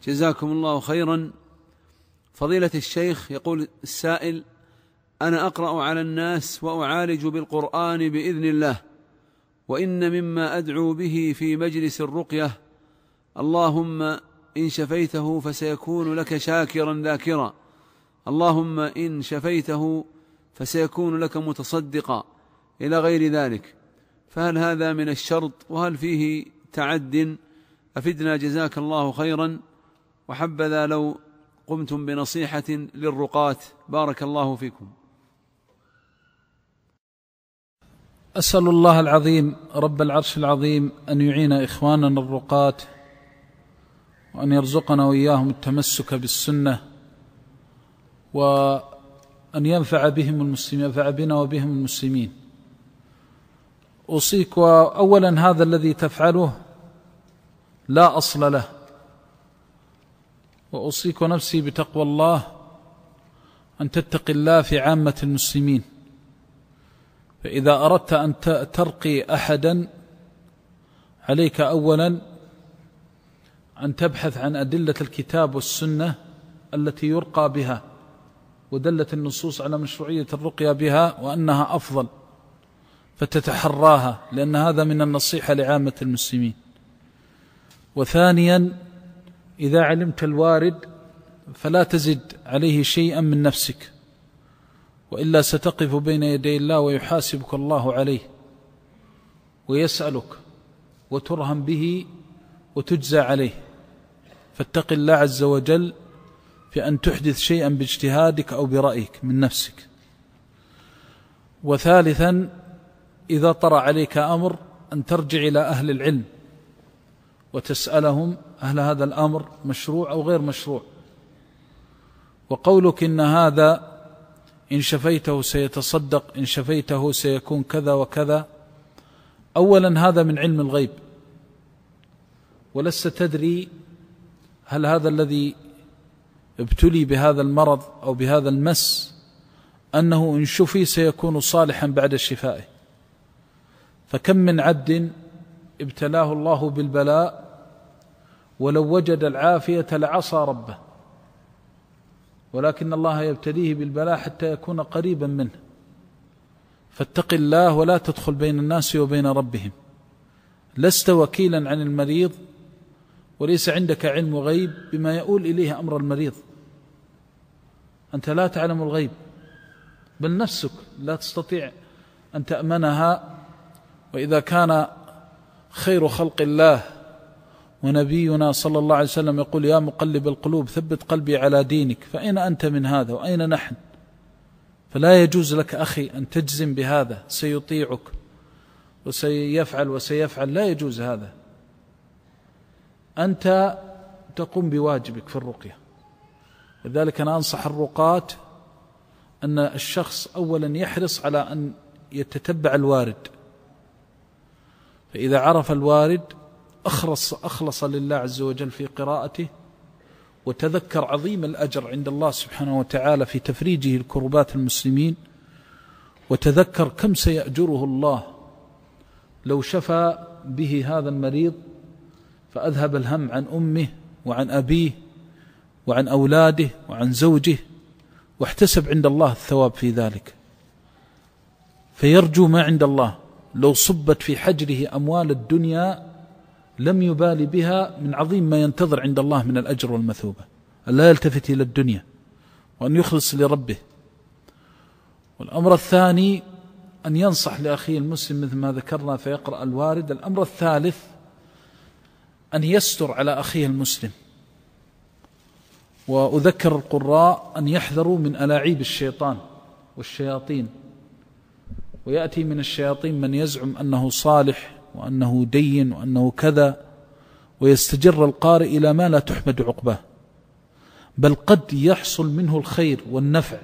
جزاكم الله خيرا. فضيلة الشيخ، يقول السائل: أنا أقرأ على الناس وأعالج بالقرآن بإذن الله، وإن مما أدعو به في مجلس الرقية: اللهم إن شفيته فسيكون لك شاكرا ذاكرا، اللهم إن شفيته فسيكون لك متصدقا، إلى غير ذلك، فهل هذا من الشرط وهل فيه تعد؟ أفدنا جزاك الله خيرا، وحبذا لو قمتم بنصيحة للرقاة، بارك الله فيكم. أسأل الله العظيم رب العرش العظيم أن يعين إخواننا الرقاة، وأن يرزقنا وإياهم التمسك بالسنة، وأن ينفع بهم المسلمين، ينفع بنا وبهم المسلمين. أوصيك أولا هذا الذي تفعله لا أصل له، وأوصيك نفسي بتقوى الله، أن تتقي الله في عامة المسلمين. فإذا أردت أن ترقي أحدا عليك أولا أن تبحث عن أدلة الكتاب والسنة التي يرقى بها، ودلت النصوص على مشروعية الرقية بها وأنها أفضل، فتتحراها، لأن هذا من النصيحة لعامة المسلمين. وثانيا إذا علمت الوارد فلا تزد عليه شيئا من نفسك، وإلا ستقف بين يدي الله ويحاسبك الله عليه ويسألك وترهم به وتجزى عليه، فاتق الله عز وجل في أن تحدث شيئا باجتهادك أو برأيك من نفسك. وثالثا إذا طرأ عليك أمر أن ترجع إلى أهل العلم وتسألهم: هل هذا الأمر مشروع أو غير مشروع؟ وقولك إن هذا إن شفيته سيتصدق، إن شفيته سيكون كذا وكذا، أولا هذا من علم الغيب، ولست تدري هل هذا الذي ابتلي بهذا المرض أو بهذا المس أنه إن شفي سيكون صالحا بعد شفائه. فكم من عبد ابتلاه الله بالبلاء ولو وجد العافية لعصى ربه، ولكن الله يبتليه بالبلاء حتى يكون قريبا منه. فاتق الله ولا تدخل بين الناس وبين ربهم. لست وكيلا عن المريض، وليس عندك علم غيب بما يؤول إليه أمر المريض. أنت لا تعلم الغيب، بل نفسك لا تستطيع أن تأمنها. وإذا كان خير خلق الله ونبينا صلى الله عليه وسلم يقول: يا مقلب القلوب ثبت قلبي على دينك، فأين أنت من هذا وأين نحن؟ فلا يجوز لك أخي أن تجزم بهذا سيطيعك وسيفعل وسيفعل، لا يجوز هذا. أنت تقوم بواجبك في الرقية. لذلك أنا أنصح الرقاة أن الشخص أولا يحرص على أن يتتبع الوارد، فإذا عرف الوارد أخلص لله عز وجل في قراءته، وتذكر عظيم الأجر عند الله سبحانه وتعالى في تفريجه الكربات المسلمين، وتذكر كم سيأجره الله لو شفى به هذا المريض، فأذهب الهم عن أمه وعن أبيه وعن أولاده وعن زوجه، واحتسب عند الله الثواب في ذلك. فيرجو ما عند الله. لو صبت في حجره أموال الدنيا لم يبال بها من عظيم ما ينتظر عند الله من الأجر والمثوبة. ألا يلتفت إلى الدنيا، وأن يخلص لربه. والأمر الثاني أن ينصح لأخيه المسلم مثل ما ذكرنا فيقرأ الوارد. الأمر الثالث أن يستر على أخيه المسلم. وأذكر القراء أن يحذروا من ألاعيب الشيطان والشياطين. ويأتي من الشياطين من يزعم أنه صالح وأنه دين وأنه كذا، ويستجر القارئ إلى ما لا تحمد عقباه، بل قد يحصل منه الخير والنفع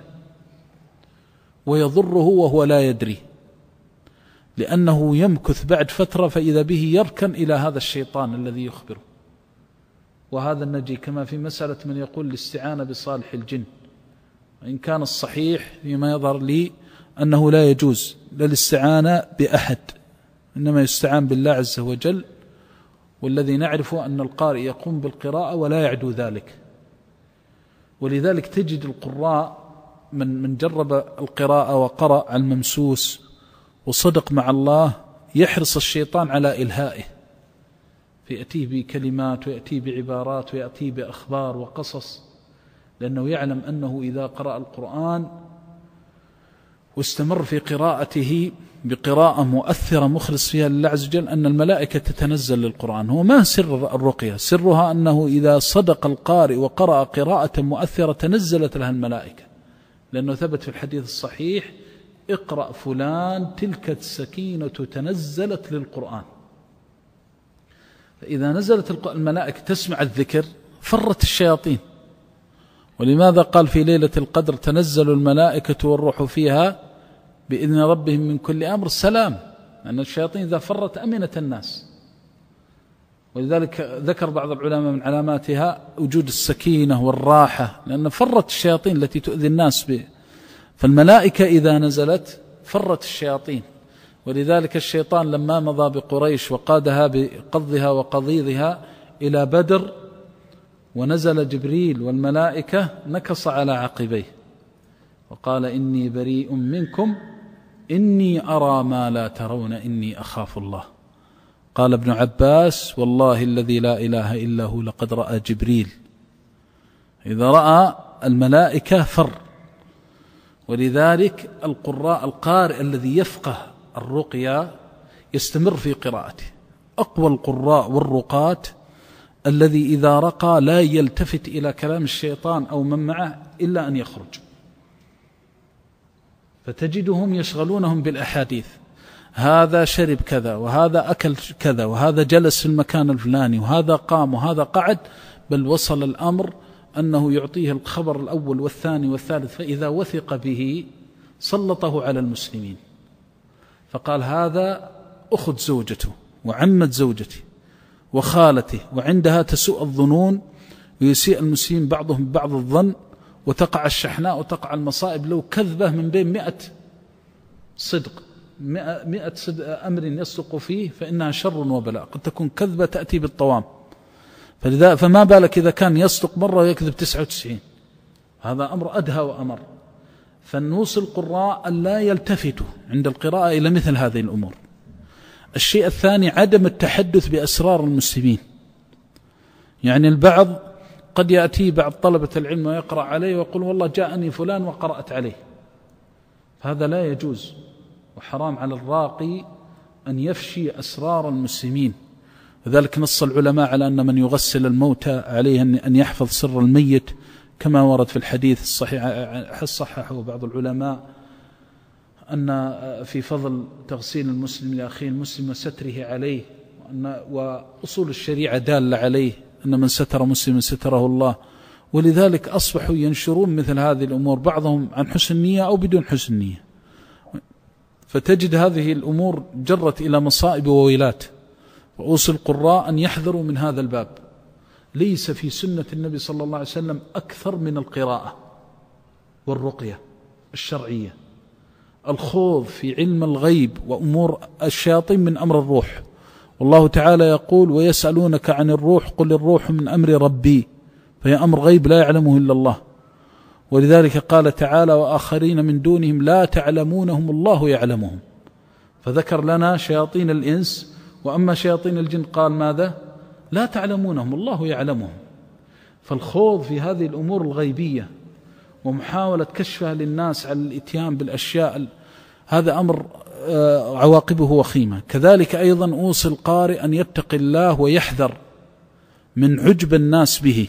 ويضره وهو لا يدري، لأنه يمكث بعد فترة فإذا به يركن إلى هذا الشيطان الذي يخبره. وهذا النجي كما في مسألة من يقول الاستعانة بصالح الجن، وإن كان الصحيح فيما يظهر لي أنه لا يجوز للاستعانة بأحد، إنما يستعان بالله عز وجل، والذي نعرف أن القارئ يقوم بالقراءة ولا يعدو ذلك. ولذلك تجد القراء من جرب القراءة وقرأ على الممسوس وصدق مع الله يحرص الشيطان على إلهائه، فيأتيه بكلمات ويأتيه بعبارات ويأتيه بأخبار وقصص، لأنه يعلم أنه إذا قرأ القرآن واستمر في قراءته بقراءة مؤثرة مخلص فيها لله عز وجل أن الملائكة تتنزل للقرآن. هو ما سر الرقية؟ سرها أنه إذا صدق القارئ وقرأ قراءة مؤثرة تنزلت لها الملائكة، لأنه ثبت في الحديث الصحيح: اقرأ فلان تلك السكينة تنزلت للقرآن. فإذا نزلت الملائكة تسمع الذكر فرت الشياطين. ولماذا قال في ليلة القدر تنزل الملائكة والروح فيها بإذن ربهم من كل أمر سلام؟ لأن الشياطين إذا فرت أمنت الناس. ولذلك ذكر بعض العلماء من علاماتها وجود السكينة والراحة، لأن فرت الشياطين التي تؤذي الناس فالملائكة إذا نزلت فرت الشياطين. ولذلك الشيطان لما مضى بقريش وقادها بقضها وقضيضها إلى بدر ونزل جبريل والملائكة نكص على عقبيه وقال: إني بريء منكم إني أرى ما لا ترون إني أخاف الله. قال ابن عباس: والله الذي لا إله إلا هو لقد رأى جبريل. إذا رأى الملائكة فر. ولذلك القارئ الذي يفقه الرقية يستمر في قراءته. أقوى القراء والرقاة الذي إذا رقى لا يلتفت إلى كلام الشيطان أو من معه إلا أن يخرج، فتجدهم يشغلونهم بالأحاديث: هذا شرب كذا، وهذا أكل كذا، وهذا جلس في المكان الفلاني، وهذا قام، وهذا قعد. بل وصل الأمر أنه يعطيه الخبر الأول والثاني والثالث، فإذا وثق به سلطه على المسلمين، فقال: هذا أخذ زوجته وعمت زوجتي وخالته، وعندها تسوء الظنون ويسيء المسلمين بعضهم بعض الظن، وتقع الشحناء وتقع المصائب. لو كذبة من بين 100 صدق، 100 أمر يصدق فيه فإنها شر وبلاء. قد تكون كذبة تأتي بالطوام، فما بالك إذا كان يصدق مرة ويكذب 99؟ هذا أمر أدهى وأمر. فنوصي القراء أن لا يلتفتوا عند القراءة إلى مثل هذه الأمور. الشيء الثاني عدم التحدث بأسرار المسلمين. يعني البعض قد يأتي بعض طلبة العلم ويقرأ عليه ويقول: والله جاءني فلان وقرأت عليه. هذا لا يجوز، وحرام على الراقي أن يفشي أسرار المسلمين. لذلك نص العلماء على أن من يغسل الموتى عليه أن يحفظ سر الميت، كما ورد في الحديث الصحيح صححه بعض العلماء أن في فضل تغسيل المسلم لأخيه المسلم وستره عليه، وأصول الشريعة دالة عليه أن من ستر مسلم ستره الله. ولذلك أصبحوا ينشرون مثل هذه الأمور، بعضهم عن حسن نية أو بدون حسن نية، فتجد هذه الأمور جرت إلى مصائب وويلات. وأوصي القراء أن يحذروا من هذا الباب. ليس في سنة النبي صلى الله عليه وسلم أكثر من القراءة والرقية الشرعية. الخوض في علم الغيب وأمور الشياطين من أمر الروح. والله تعالى يقول: ويسألونك عن الروح قل الروح من أمر ربي، فهي أمر غيب لا يعلمه إلا الله. ولذلك قال تعالى: وآخرين من دونهم لا تعلمونهم الله يعلمهم. فذكر لنا شياطين الإنس، وأما شياطين الجن قال ماذا؟ لا تعلمونهم الله يعلمهم. فالخوض في هذه الأمور الغيبية ومحاولة كشفها للناس على الإتيان بالأشياء هذا أمر عواقبه وخيمة. كذلك أيضا أوصي القارئ أن يتقي الله ويحذر من عجب الناس به،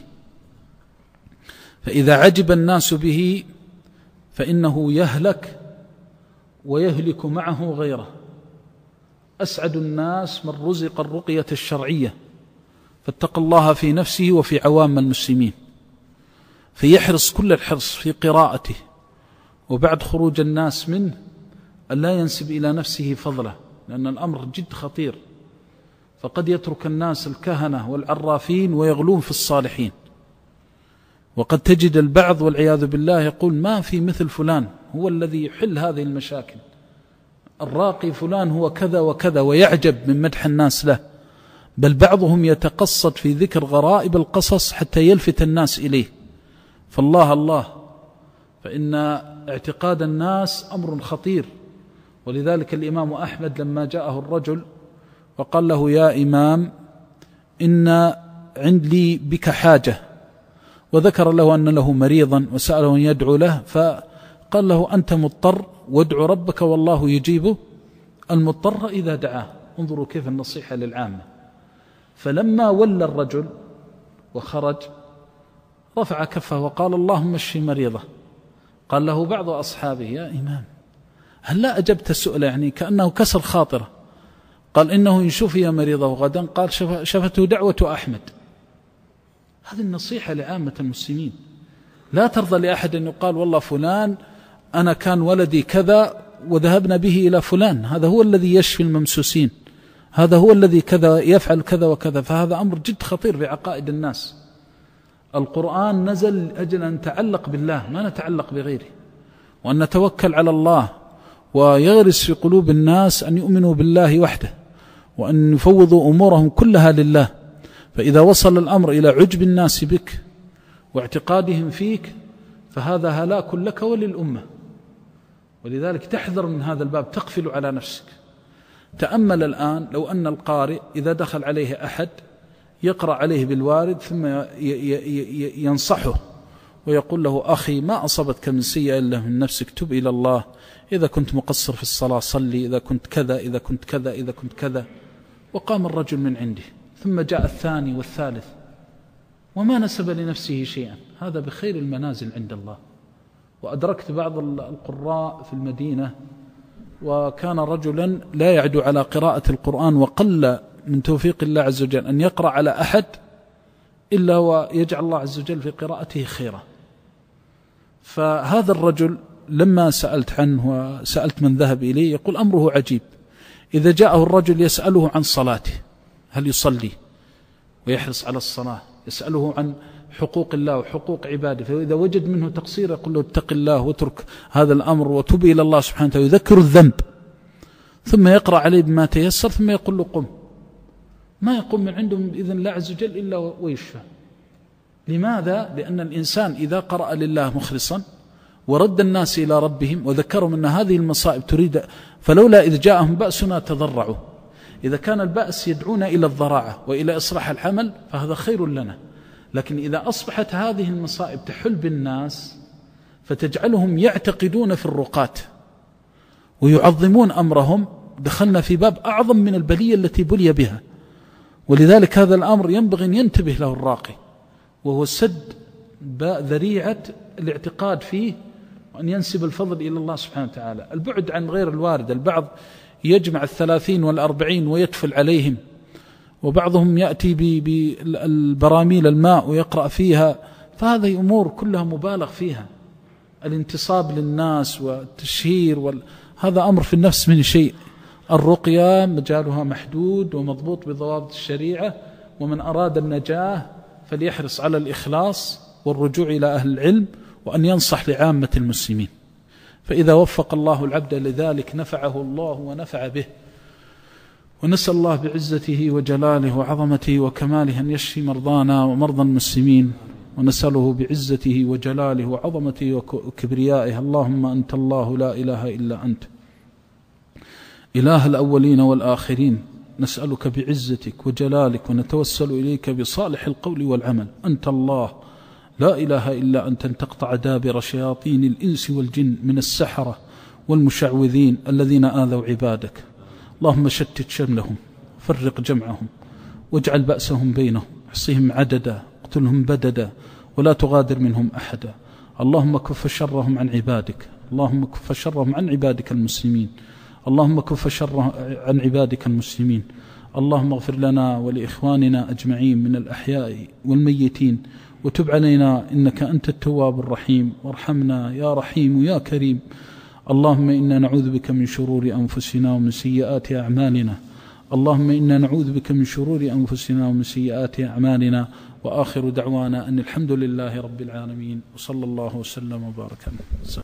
فإذا عجب الناس به فإنه يهلك ويهلك معه غيره. أسعد الناس من رزق الرقية الشرعية، فاتق الله في نفسه وفي عوام المسلمين، فيحرص كل الحرص في قراءته، وبعد خروج الناس منه أن لا ينسب إلى نفسه فضله، لأن الأمر جد خطير. فقد يترك الناس الكهنة والعرافين ويغلون في الصالحين. وقد تجد البعض والعياذ بالله يقول: ما في مثل فلان، هو الذي يحل هذه المشاكل، الراقي فلان هو كذا وكذا، ويعجب من مدح الناس له. بل بعضهم يتقصد في ذكر غرائب القصص حتى يلفت الناس إليه. فالله الله، فإن اعتقاد الناس أمر خطير. ولذلك الإمام أحمد لما جاءه الرجل وقال له: يا إمام، إن عندي بك حاجة، وذكر له أن له مريضا وسأله أن يدعو له، فقال له: أنت مضطر وادعو ربك والله يجيب المضطر إذا دعاه. انظروا كيف النصيحة للعامة. فلما ولى الرجل وخرج رفع كفه وقال: اللهم اشف مريضه. قال له بعض أصحابه: يا إمام، هل لا أجبت السؤال؟ يعني كأنه كسر خاطره. قال: إنه إن شفي مريضه غدا قال شفته دعوة أحمد. هذه النصيحة لعامة المسلمين. لا ترضى لأحد أن يقال: والله فلان أنا كان ولدي كذا وذهبنا به إلى فلان، هذا هو الذي يشفي الممسوسين، هذا هو الذي كذا يفعل كذا وكذا. فهذا أمر جد خطير في عقائد الناس. القرآن نزل لأجل أن نتعلق بالله، ما نتعلق بغيره، وأن نتوكل على الله، ويغرس في قلوب الناس أن يؤمنوا بالله وحده، وأن يفوضوا أمورهم كلها لله. فإذا وصل الأمر إلى عجب الناس بك واعتقادهم فيك فهذا هلاك لك وللأمة. ولذلك تحذر من هذا الباب، تقفل على نفسك. تأمل الآن لو أن القارئ إذا دخل عليه أحد يقرأ عليه بالوارد ثم ينصحه ويقول له: أخي، ما أصبتك من سيئة إلا من نفسك، تب إلى الله، إذا كنت مقصر في الصلاة صلي، إذا كنت كذا إذا كنت كذا إذا كنت كذا. وقام الرجل من عنده، ثم جاء الثاني والثالث وما نسب لنفسه شيئا. هذا بخير المنازل عند الله. وأدركت بعض القراء في المدينة، وكان رجلا لا يعدو على قراءة القرآن، وقل من توفيق الله عز وجل أن يقرأ على أحد إلا ويجعل الله عز وجل في قراءته خيرا. فهذا الرجل لما سألت عنه وسألت من ذهب إليه يقول أمره عجيب. إذا جاءه الرجل يسأله عن صلاته، هل يصلي ويحرص على الصلاة، يسأله عن حقوق الله وحقوق عباده، فإذا وجد منه تقصير يقول له: اتق الله واترك هذا الأمر وتب إلى الله سبحانه وتعالى، يذكر الذنب، ثم يقرأ عليه بما تيسر، ثم يقول له: قم. ما يقوم من عندهم بإذن الله عز وجل إلا ويشفى. لماذا؟ لأن الإنسان إذا قرأ لله مخلصا ورد الناس إلى ربهم وذكرهم أن هذه المصائب تريد، فلولا إذ جاءهم بأسنا تضرعوا. إذا كان البأس يدعونا إلى الضراعة وإلى إصلاح الحمل فهذا خير لنا. لكن إذا أصبحت هذه المصائب تحل بالناس فتجعلهم يعتقدون في الرقات ويعظمون أمرهم، دخلنا في باب أعظم من البلية التي بلي بها. ولذلك هذا الأمر ينبغي أن ينتبه له الراقي، وهو سد ذريعة الاعتقاد فيه، وأن ينسب الفضل إلى الله سبحانه وتعالى. البعد عن غير الوارد. البعض يجمع 30 و40 ويتفل عليهم، وبعضهم يأتي بالبراميل الماء ويقرأ فيها، فهذه أمور كلها مبالغ فيها. الانتصاب للناس والتشهير هذا أمر في النفس من شيء. الرقية مجالها محدود ومضبوط بضوابط الشريعة، ومن أراد النجاة فليحرص على الإخلاص والرجوع إلى أهل العلم، وأن ينصح لعامة المسلمين. فإذا وفق الله العبد لذلك نفعه الله ونفع به. ونسأل الله بعزته وجلاله وعظمته وكماله أن يشفي مرضانا ومرضى المسلمين، ونسأله بعزته وجلاله وعظمته وكبريائه: اللهم أنت الله لا إله إلا أنت، إله الأولين والآخرين، نسألك بعزتك وجلالك ونتوسل إليك بصالح القول والعمل، أنت الله لا إله إلا أنت، أن تقطع دابر شياطين الإنس والجن من السحرة والمشعوذين الذين آذوا عبادك. اللهم شتت شملهم، فرق جمعهم، واجعل بأسهم بينهم، احصهم عددا، اقتلهم بددا، ولا تغادر منهم أحدا. اللهم كف شرهم عن عبادك، اللهم كف شرهم عن عبادك المسلمين، اللهم كف شرهم عن عبادك المسلمين. اللهم اغفر لنا ولإخواننا أجمعين من الأحياء والميتين، وتب علينا إنك أنت التواب الرحيم، وارحمنا يا رحيم يا كريم. اللهم إنا نعوذ بك من شرور أنفسنا ومن سيئات أعمالنا، اللهم إنا نعوذ بك من شرور أنفسنا ومن سيئات أعمالنا. وآخر دعوانا أن الحمد لله رب العالمين، وصلى الله وسلم وبارك عليه.